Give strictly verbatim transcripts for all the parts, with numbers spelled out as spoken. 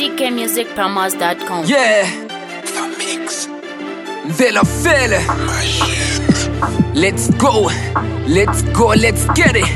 c k music promos dot com. Yeah, the mix. Vela Fela. Let's go, let's go, let's get it.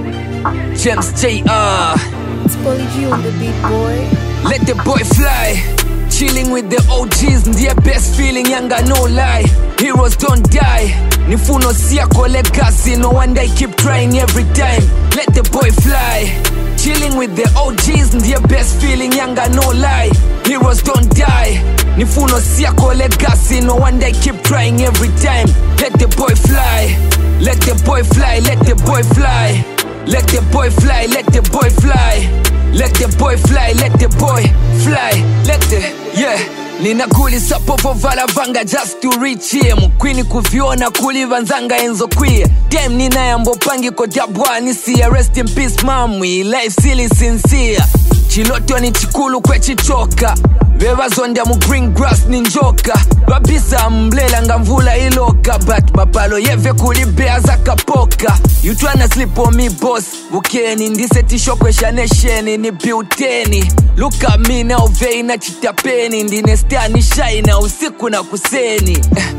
James J R. It's Polly G on the beat, boy. Let the boy fly. Chilling with the O Gs, their best feeling, younger, no lie. Heroes don't die. Nifuno siako legacy, no wonder I keep trying every time. Let the boy fly. Chilling with the O Gs, their best feeling, younger, no lie. Heroes don't die. Nifuno siako legacy, no wonder I keep trying every time. Let the boy fly. Let the boy fly, let the boy fly. Let the boy fly, let the boy fly. Let the boy fly, let the boy fly. Let the, yeah. Nina kuli sapopo vala vanga just to reach here. Mkwini kuviona kuli vanzanga enzo queer. Damn nina yambo pangi kodabwa nisiya. Rest in peace mamwi, life silly sincere. Chiloto ni chikulu kwe chichoka. Veva zonda mu green grass ninjoka. Babisa mblela ngamvula iloka. But babalo yeve kulibea zaka poka. You tryna sleep on me boss. Bukeni ndiseti shokwe shanesheni ni biuteni. Look at me now veina chitapeni. Ndinestani shaina usiku na kuseni.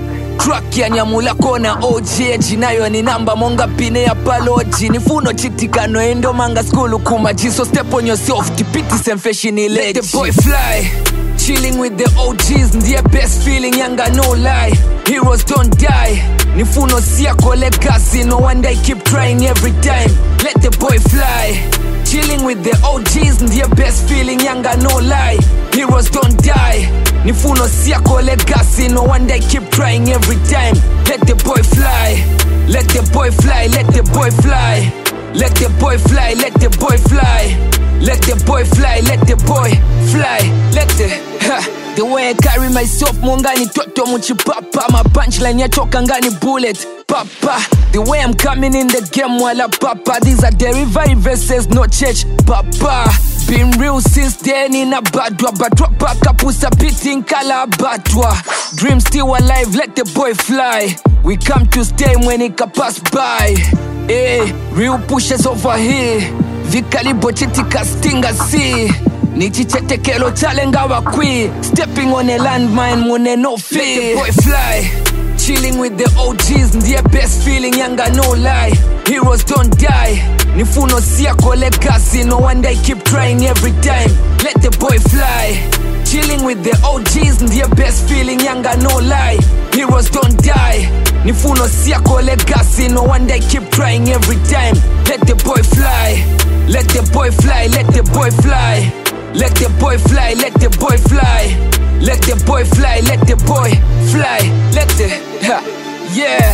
Track ya nyamula kona O G. Jinayo ni namba monga pine ya paloji. Nifuno chitikano endo manga skulu kumaji. So step on yourself, tipiti semfeshini leji. Let the boy fly. Chilling with the O Gs, their best feeling, younger, no lie. Heroes don't die. Nifuno siako legacy, no wonder I keep trying every time. Let the boy fly. Chilling with the O Gs, their best feeling, younger, no lie. Heroes don't die. Nifuno siako legacy, no wonder I keep trying every time. Let the boy fly. Let the boy fly, let the boy fly. Let the boy fly, let the boy fly. Let the boy fly, let the boy fly. Let the, ha, the way I carry myself, mongani toto muchipapa. My punchline ya choka ngani bullet, papa. The way I'm coming in the game, wala papa. These are derivative verses, no church, papa. Been real since then in a badwa. Badwa paka pusa beating kala batwa. Dream still alive, let the boy fly. We come to stay when it can pass by. Hey, real pushes over here. Vikalibo chitika stinga si. Nichichete kelo chalenga wakwi. Stepping on a landmine mune no fear. Let the boy fly. Chilling with the O Gs, their best feeling, younger, no lie. Heroes don't die. Nifuno siako legacy, no wonder I keep trying every time. Let the boy fly. Chilling with the O Gs, their best feeling, younger, no lie. Heroes don't die. Nifuno siako legacy, no wonder I keep trying every time. Let the boy fly. Let the boy fly, let the boy fly. Let the boy fly, let the boy fly. Let the boy fly, let the boy fly. Let the, ha, yeah,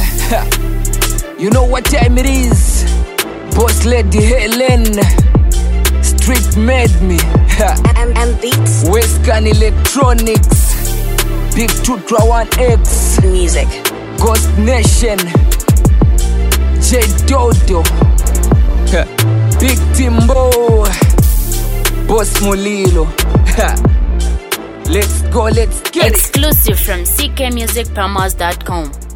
ha. You know what time it is. Boss Lady Helen. Street made me, ha. M M Beats Western Electronics. Big Tutra one X Music. Ghost Nation. J Dodo, ha. Big Timbo. Boss Mulilo, ha. Let's go, let's get it. Exclusive from c k music promos dot com.